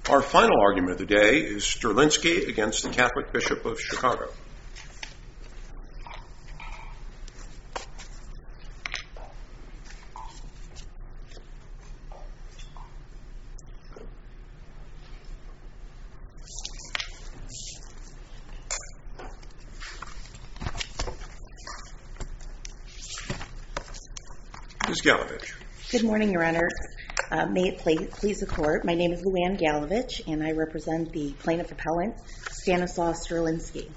Our final argument of the day is Sterlinski against the Catholic Bishop of Chicago. Ms. Galovich. Good morning, Your Honor. May it please the Court, my name is Luann Galovich, and I represent the plaintiff appellant, Stanislaw Sterlinski.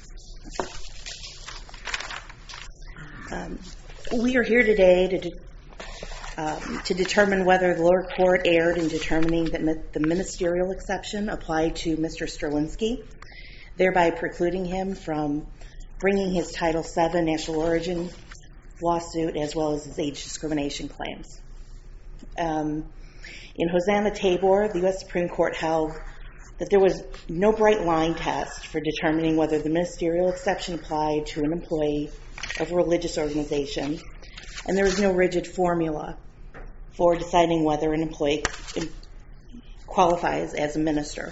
We are here today to determine whether the lower court erred in determining that the ministerial exception applied to Mr. Sterlinski, thereby precluding him from bringing his Title VII national origin lawsuit as well as his age discrimination claims. In Hosanna Tabor, the U.S. Supreme Court held that there was no bright line test for determining whether the ministerial exception applied to an employee of a religious organization, and there was no rigid formula for deciding whether an employee qualifies as a minister.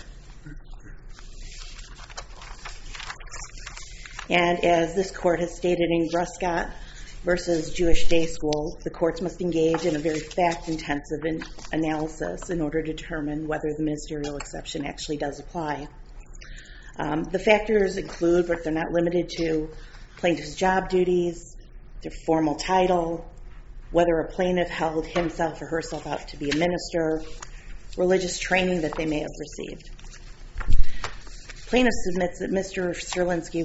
And as this court has stated in Gruscott versus Jewish Day School, the courts must engage in a very fact-intensive analysis in order to determine whether the ministerial exception actually does apply. The factors include, but they're not limited to, plaintiff's job duties, their formal title, whether a plaintiff held himself or herself out to be a minister, religious training that they may have received. Plaintiff submits that Mr. Sterlinski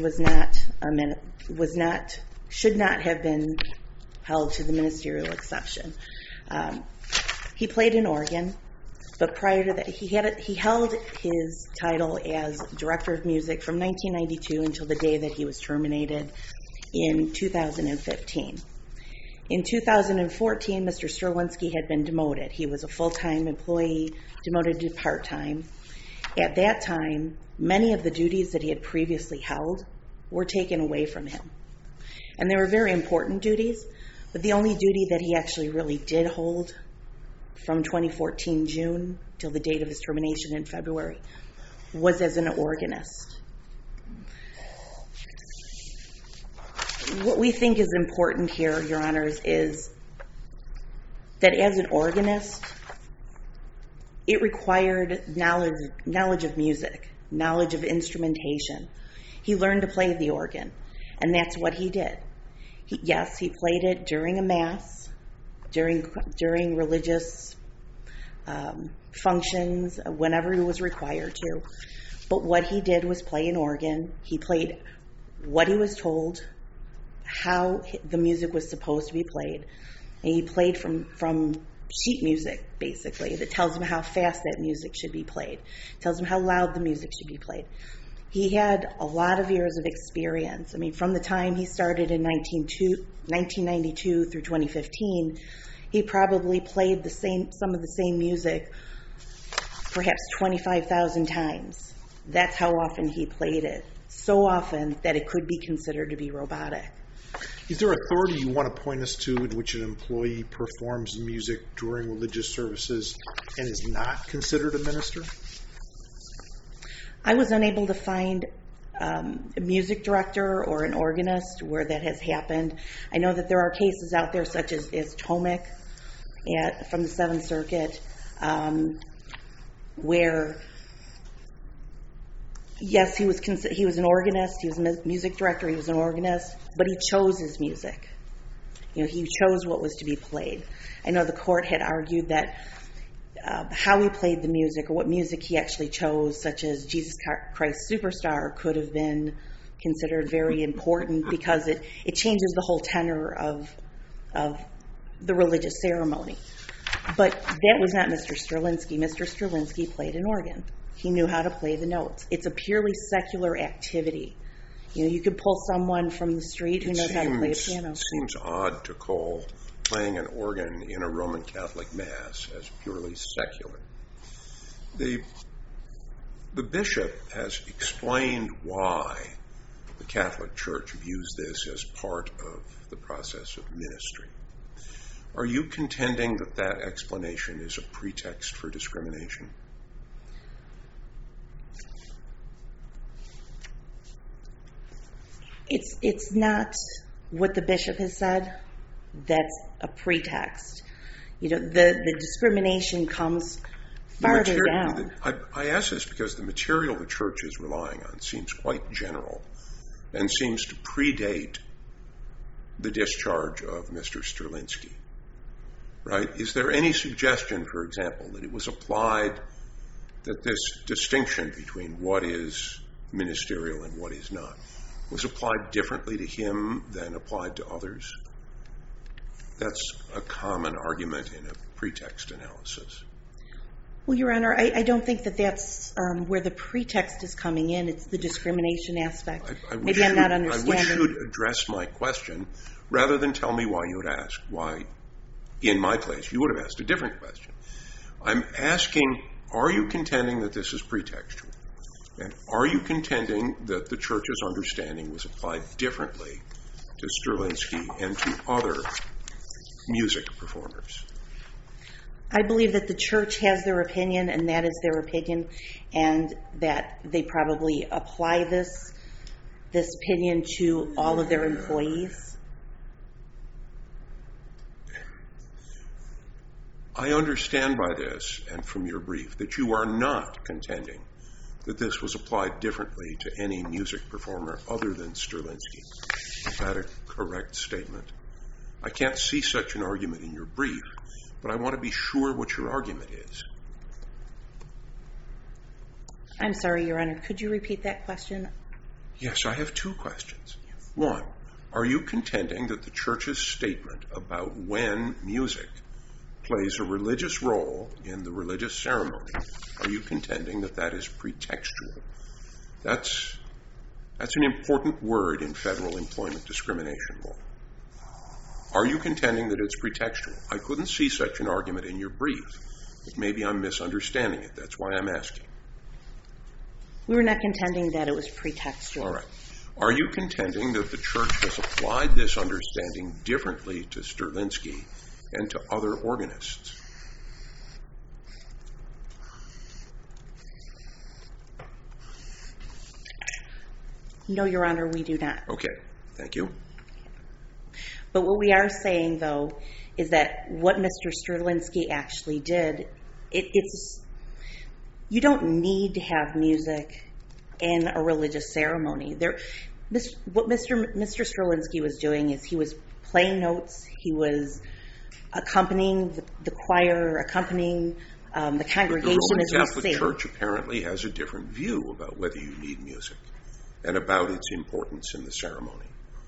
should not have been held to the ministerial exception. He played an organ, but prior to that, he held his title as director of music from 1992 until the day that he was terminated in 2015. In 2014, Mr. Sterlinski had been demoted. He was a full-time employee, demoted to part-time. At that time, many of the duties that he had previously held were taken away from him. And they were very important duties, but the only duty that he actually really did hold from 2014 June till the date of his termination in February was as an organist. What we think is important here, Your Honors, is that as an organist, it required knowledge of music, knowledge of instrumentation. He learned to play the organ, and that's what he did. Yes, he played it during a mass, during religious functions, whenever he was required to. But what he did was play an organ. He played what he was told, how the music was supposed to be played. And he played from sheet music, basically, that tells him how fast that music should be played, tells him how loud the music should be played. He had a lot of years of experience. I mean, from the time he started in 1992 through 2015, he probably played some of the same music perhaps 25,000 times. That's how often he played it. So often that it could be considered to be robotic. Is there authority you want to point us to in which an employee performs music during religious services and is not considered a minister? I was unable to find a music director or an organist where that has happened. I know that there are cases out there such as Tomic from the Seventh Circuit where, yes, he was an organist, he was a music director, he was an organist, but he chose his music. He chose what was to be played. I know the court had argued that how he played the music or what music he actually chose, such as Jesus Christ Superstar, could have been considered very important because it changes the whole tenor of the religious ceremony. But that was not Mr. Sterlinski. Mr. Sterlinski played an organ. He knew how to play the notes. It's a purely secular activity. You could pull someone from the street who knows how to play a piano. It seems odd to call playing an organ in a Roman Catholic Mass as purely secular. The bishop has explained why the Catholic Church views this as part of the process of ministry. Are you contending that that explanation is a pretext for discrimination? It's not what the bishop has said. That's a pretext. The discrimination comes farther down. I ask this because the material the church is relying on seems quite general and seems to predate the discharge of Mr. Sterlinski. Right? Is there any suggestion, for example, that it was applied, that this distinction between what is ministerial and what is not was applied differently to him than applied to others? That's a common argument in a pretext analysis. Well, Your Honor, I don't think that that's where the pretext is coming in. It's the discrimination aspect. Maybe I'm not understanding. I wish you'd address my question rather than tell me why you would ask. Why, in my place, you would have asked a different question. I'm asking, are you contending that this is pretextual? And are you contending that the church's understanding was applied differently to Sterlinski and to other music performers? I believe that the church has their opinion, and that is their opinion, and that they probably apply this opinion to all of their employees. I understand by this, and from your brief, that you are not contending that this was applied differently to any music performer other than Sterlinski. Is that a correct statement? I can't see such an argument in your brief, but I want to be sure what your argument is. I'm sorry, Your Honor. Could you repeat that question? Yes, I have two questions. One, are you contending that the church's statement about when music plays a religious role in the religious ceremony, are you contending that that is pretextual? That's an important word in federal employment discrimination law. Are you contending that it's pretextual? I couldn't see such an argument in your brief, but maybe I'm misunderstanding it. That's why I'm asking. We were not contending that it was pretextual. All right. Are you contending that the church has applied this understanding differently to Sterlinski and to other organists? No, Your Honor, we do not. Okay. Thank you. But what we are saying, though, is that what Mr. Sterlinski actually did, you don't need to have music in a religious ceremony. What Mr. Sterlinski was doing is he was playing notes, he was accompanying the choir, accompanying the congregation as we sing. The Roman Catholic Church apparently has a different view about whether you need music and about its importance in the ceremony.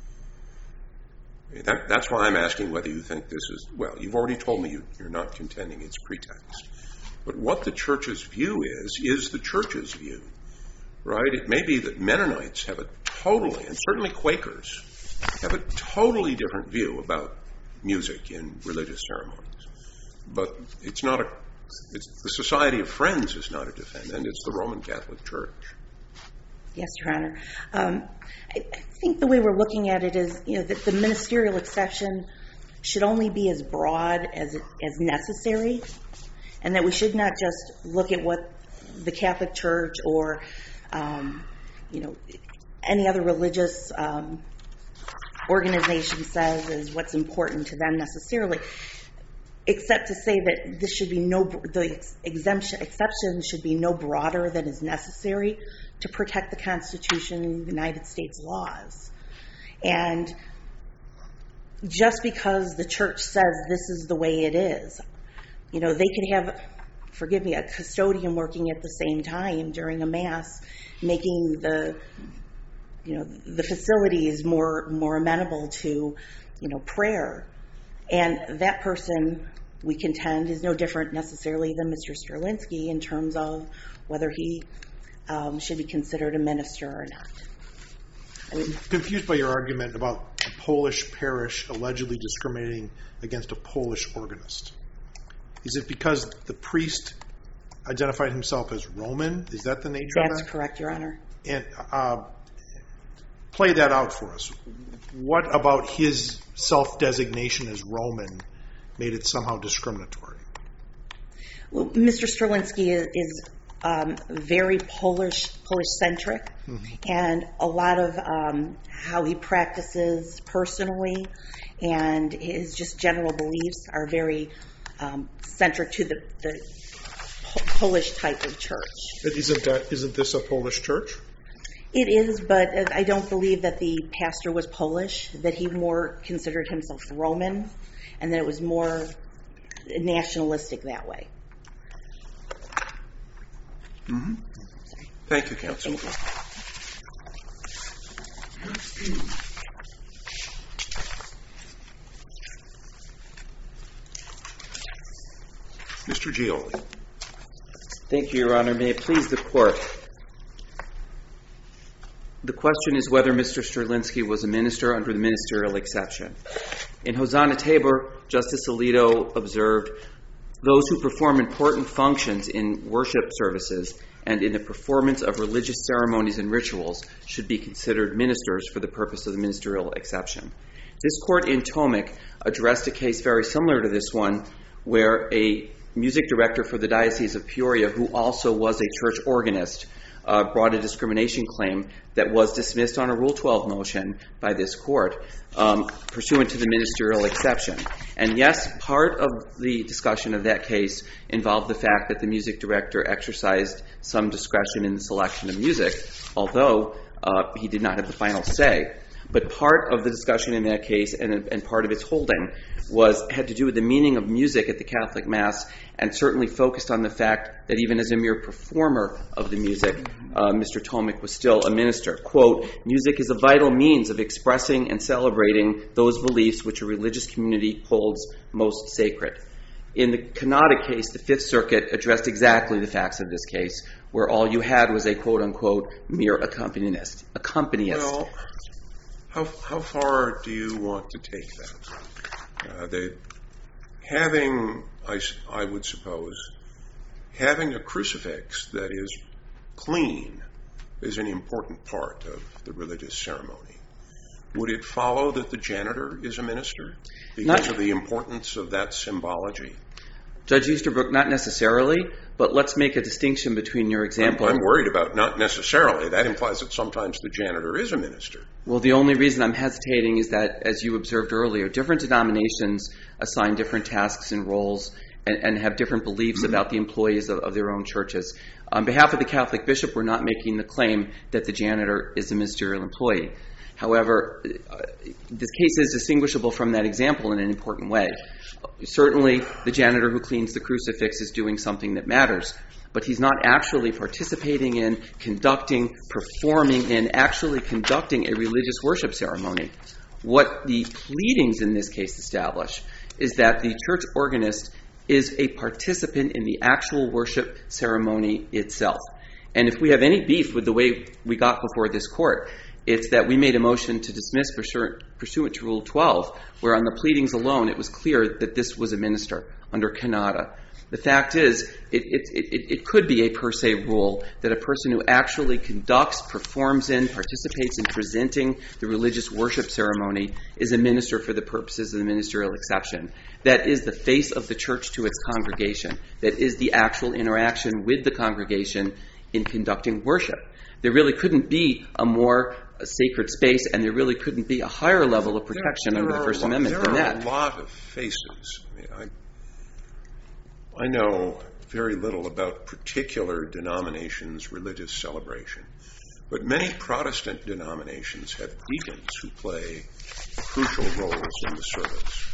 That's why I'm asking whether you think this is, well, you've already told me you're not contending it's pretext. But what the church's view is the church's view, right? It may be that Mennonites have a totally, and certainly Quakers, have a totally different view about music in religious ceremonies. But the Society of Friends is not a defendant, it's the Roman Catholic Church. Yes, Your Honor. I think the way we're looking at it is, that the ministerial exception should only be as broad as necessary, and that we should not just look at what the Catholic Church or, any other religious organization says is what's important to them necessarily, except to say that this should be the exception should be no broader than is necessary to protect the Constitution and the United States laws. And just because the church says this is the way it is, they could have, forgive me, a custodian working at the same time during a mass, making the facilities more amenable to, prayer. And that person, we contend, is no different necessarily than Mr. Sterlinski in terms of whether he should be considered a minister or not. I'm confused by your argument about a Polish parish allegedly discriminating against a Polish organist. Is it because the priest identified himself as Roman? Is that the nature of that? That's correct, Your Honor. And play that out for us. What about his self-designation as Roman made it somehow discriminatory? Well, Mr. Sterlinski is very Polish-centric, and a lot of how he practices personally and his just general beliefs are very centric to the Polish type of church. Isn't this a Polish church? It is, but I don't believe that the pastor was Polish, that he more considered himself Roman, and that it was more nationalistic that way. Mm-hmm. Thank you, Counsel. Thank you. Mr. Gioli. Thank you, Your Honor. May it please the Court. The question is whether Mr. Strzelinski was a minister under the ministerial exception. In Hosanna Tabor, Justice Alito observed, those who perform important functions in worship services and in the performance of religious ceremonies and rituals should be considered ministers for the purpose of the ministerial exception. This court in Tomic addressed a case very similar to this one, where a music director for the Diocese of Peoria, who also was a church organist, brought a discrimination claim that was dismissed on a Rule 12 motion by this court, pursuant to the ministerial exception. And yes, part of the discussion of that case involved the fact that the music director exercised some discretion in the selection of music, although he did not have the final say. But part of the discussion in that case and part of its holding had to do with the meaning of music at the Catholic Mass, and certainly focused on the fact that even as a mere performer of the music, Mr. Tomic was still a minister. Quote, music is a vital means of expressing and celebrating those beliefs which a religious community holds most sacred. In the Canada case, the Fifth Circuit addressed exactly the facts of this case, where all you had was a quote-unquote mere accompanist. Well, how far do you want to take that? I would suppose, having a crucifix that is clean is an important part of the religious ceremony. Would it follow that the janitor is a minister because of the importance of that symbology? Judge Easterbrook, not necessarily, but let's make a distinction between your example. I'm worried about not necessarily. That implies that sometimes the janitor is a minister. Well, the only reason I'm hesitating is that, as you observed earlier, different denominations assign different tasks and roles and have different beliefs about the employees of their own churches. On behalf of the Catholic bishop, we're not making the claim that the janitor is a ministerial employee. However, this case is distinguishable from that example in an important way. Certainly, the janitor who cleans the crucifix is doing something that matters, but he's not actually participating in, conducting, performing in, actually conducting a religious worship ceremony. What the pleadings in this case establish is that the church organist is a participant in the actual worship ceremony itself. And if we have any beef with the way we got before this court, it's that we made a motion to dismiss pursuant to Rule 12, where on the pleadings alone it was clear that this was a minister under Canada. The fact is, it could be a per se rule that a person who actually conducts, performs in, participates in presenting the religious worship ceremony is a minister for the purposes of the ministerial exception. That is the face of the church to its congregation. That is the actual interaction with the congregation in conducting worship. There really couldn't be a more sacred space, and there really couldn't be a higher level of protection under the First Amendment than that. There are a lot of faces. I know very little about particular denominations' religious celebration, but many Protestant denominations have deacons who play crucial roles in the service.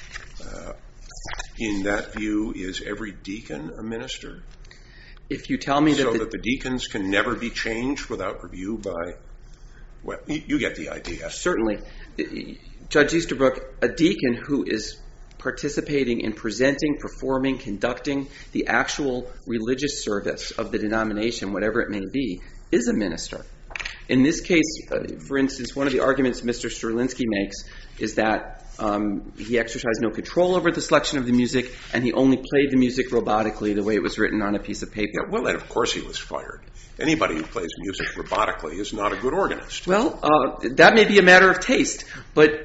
In that view, is every deacon a minister? If you tell me that the deacons can never be changed without review by, well, you get the idea. Certainly. Judge Easterbrook, a deacon who is participating in presenting, performing, conducting the actual religious service of the denomination, whatever it may be, is a minister. In this case, for instance, one of the arguments Mr. Strzelinski makes is that he exercised no control over the selection of the music, and he only played the music robotically the way it was written on a piece of paper. Yeah, well, then of course he was fired. Anybody who plays music robotically is not a good organist. Well, that may be a matter of taste, but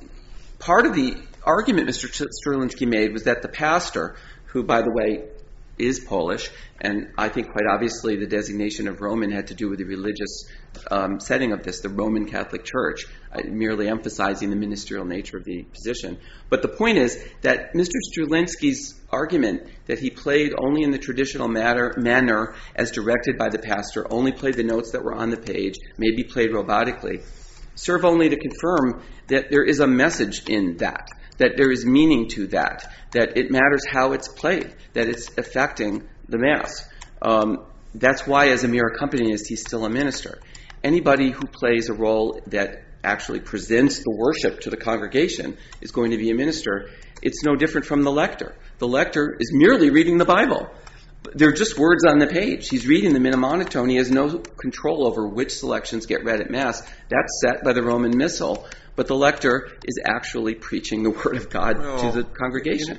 part of the argument Mr. Strzelinski made was that the pastor, who, by the way, is Polish, and I think quite obviously the designation of Roman had to do with the religious setting of this, the Roman Catholic Church, merely emphasizing the ministerial nature of the position. But the point is that Mr. Strulinski's argument that he played only in the traditional manner as directed by the pastor, only played the notes that were on the page, maybe played robotically, serve only to confirm that there is a message in that there is meaning to that it matters how it's played, that it's affecting the Mass. That's why, as a mere accompanist, he's still a minister. Anybody who plays a role that actually presents the worship to the congregation is going to be a minister. It's no different from the lector. The lector is merely reading the Bible. They're just words on the page. He's reading them in a monotone. He has no control over which selections get read at Mass. That's set by the Roman Missal. But the lector is actually preaching the Word of God to the congregation.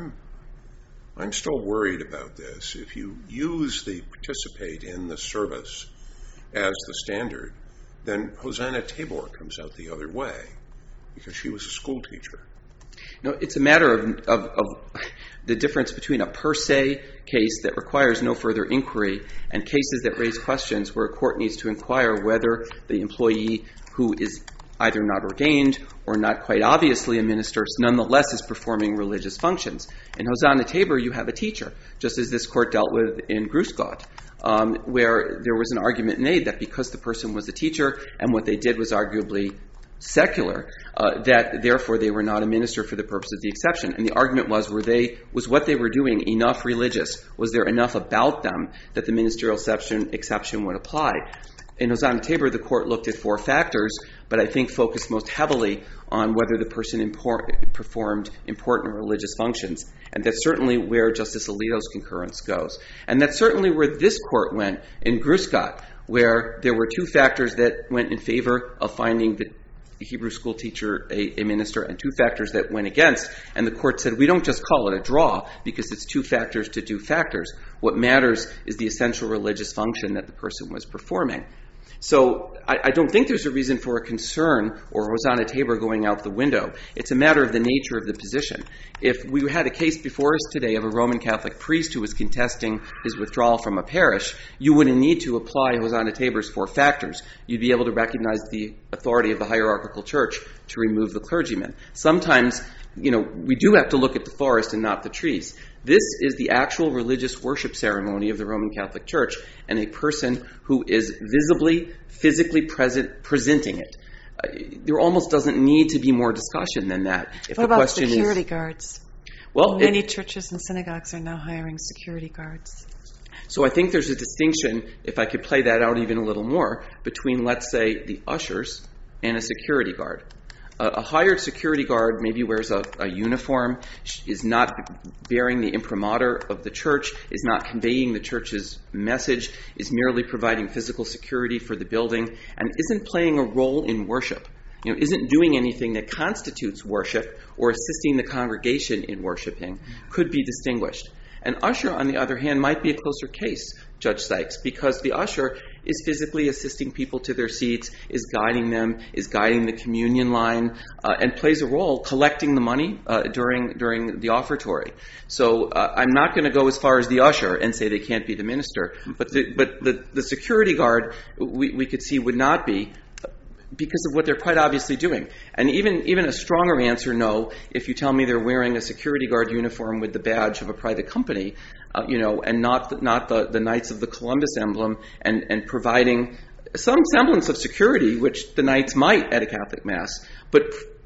I'm still worried about this. If you use the participate in the service as the standard, then Hosanna Tabor comes out the other way because she was a school teacher. No, it's a matter of the difference between a per se case that requires no further inquiry and cases that raise questions where a court needs to inquire whether the employee who is either not ordained or not quite obviously a minister nonetheless is performing religious functions. In Hosanna Tabor, you have a teacher, just as this court dealt with in Grusgott, where there was an argument made that because the person was a teacher and what they did was arguably secular, that therefore they were not a minister for the purpose of the exception. And the argument was what they were doing enough religious? Was there enough about them that the ministerial exception would apply? In Hosanna Tabor, the court looked at 4 factors, but I think focused most heavily on whether the person performed important religious functions. And that's certainly where Justice Alito's concurrence goes. And that's certainly where this court went in Grusgott, where there were 2 factors that went in favor of finding the Hebrew school teacher a minister and 2 factors that went against. And the court said, we don't just call it a draw because it's 2 factors to 2 factors. What matters is the essential religious function that the person was performing. So I don't think there's a reason for a concern or Hosanna Tabor going out the window. It's a matter of the nature of the position. If we had a case before us today of a Roman Catholic priest who was contesting his withdrawal from a parish, you wouldn't need to apply Hosanna Tabor's 4 factors. You'd be able to recognize the authority of the hierarchical church to remove the clergyman. Sometimes, we do have to look at the forest and not the trees. This is the actual religious worship ceremony of the Roman Catholic Church, and a person who is visibly, physically presenting it. There almost doesn't need to be more discussion than that. What about security guards? Well, many churches and synagogues are now hiring security guards. So I think there's a distinction, if I could play that out even a little more, between, let's say, the ushers and a security guard. A hired security guard maybe wears a uniform, is not bearing the imprimatur of the church, is not conveying the church's message, is merely providing physical security for the building, and isn't playing a role in worship. Isn't doing anything that constitutes worship or assisting the congregation in worshiping, could be distinguished. An usher, on the other hand, might be a closer case, Judge Sykes, because the usher is physically assisting people to their seats, is guiding them, is guiding the communion line, and plays a role collecting the money during the offertory. So I'm not going to go as far as the usher and say they can't be the minister, but the security guard we could see would not be, because of what they're quite obviously doing. And even a stronger answer, no, if you tell me they're wearing a security guard uniform with the badge of a private company, and not the Knights of the Columbus emblem, and providing some semblance of security, which the Knights might at a Catholic Mass, but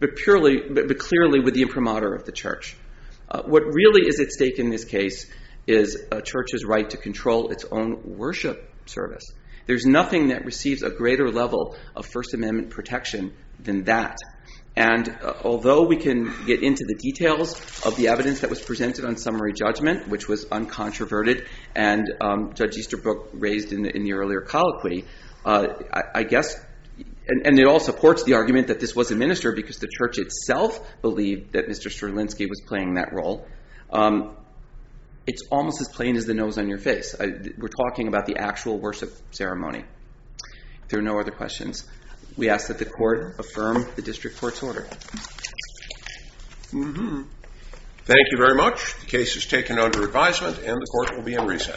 clearly with the imprimatur of the church. What really is at stake in this case is a church's right to control its own worship service. There's nothing that receives a greater level of First Amendment protection than that. And although we can get into the details of the evidence that was presented on summary judgment, which was uncontroverted, and Judge Easterbrook raised in the earlier colloquy, I guess, and it all supports the argument that this was a minister because the church itself believed that Mr. Strulinski was playing that role. It's almost as plain as the nose on your face. We're talking about the actual worship ceremony. If there are no other questions, we ask that the court affirm the district court's order. Mm-hmm. Thank you very much. The case is taken under advisement, and the court will be in recess.